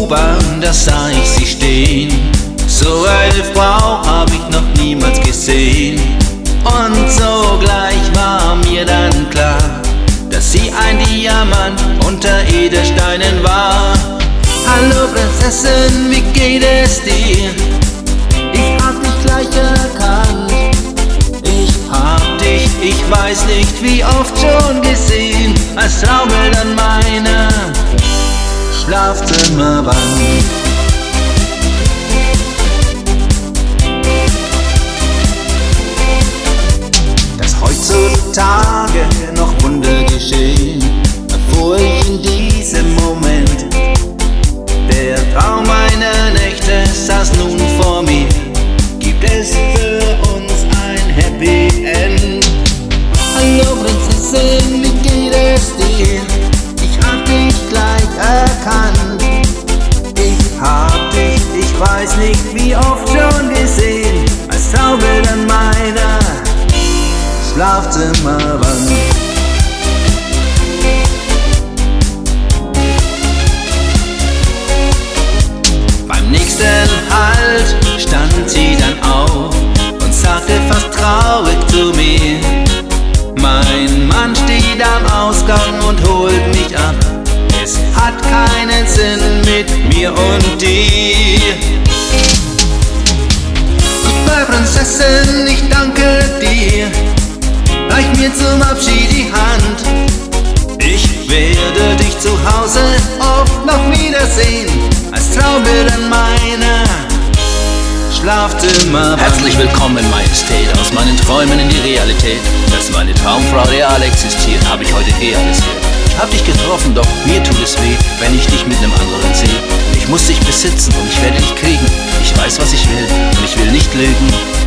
U-Bahn, da sah ich sie stehen. So eine Frau hab ich noch niemals gesehen. Und sogleich war mir dann klar, dass sie ein Diamant unter Edelsteinen war. Hallo Prinzessin, wie geht es dir? Ich hab dich gleich erkannt. Ich hab dich, ich weiß nicht wie oft schon gesehen, als Traumbild an meiner Schlafzimmerwand. Dass heutzutage noch Wunder geschehen, erfuhr ich in diesem Moment. Der Traum meiner Nächte saß nun vor mir. Gibt es für uns ein Happy End? Hallo Prinzessin, wie geht es dir? Ich hab dich gleich erkannt. Ich hab dich, ich weiß nicht wie oft schon gesehen, als Traumbild an meiner Schlafzimmerwand. Beim nächsten Halt stand sie dann auf und sagte fast traurig zu mir: Mein Mann steht am Ausgang und holt mich ab. Es hat keinen Sinn mit mir und dir. Goodbye Prinzessin, ich danke dir. Reich mir zum Abschied die Hand. Ich werde dich zu Hause oft noch wiedersehen, als Traumbild an meiner Schlafzimmerwand. Herzlich willkommen, Majestät, aus meinen Träumen in die Realität. Dass meine Traumfrau real existiert, habe ich heute realisiert. Ich hab dich getroffen, doch mir tut es weh, wenn ich dich mit einem anderen sehe. Ich muss dich besitzen und ich werde dich kriegen. Ich weiß, was ich will und ich will nicht lügen.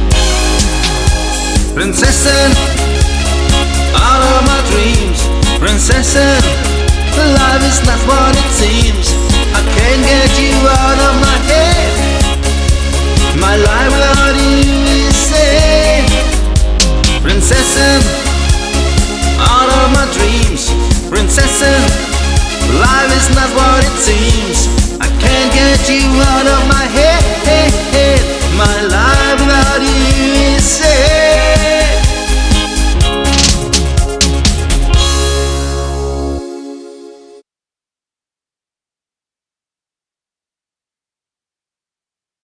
Prinzessin, out of my dreams. Prinzessin, life is not what it seems. I can't get you out of my head. My life without you is sad. Prinzessin, out of my dreams. Prinzessin, life is not what it seems. I can't get you out of my head. My life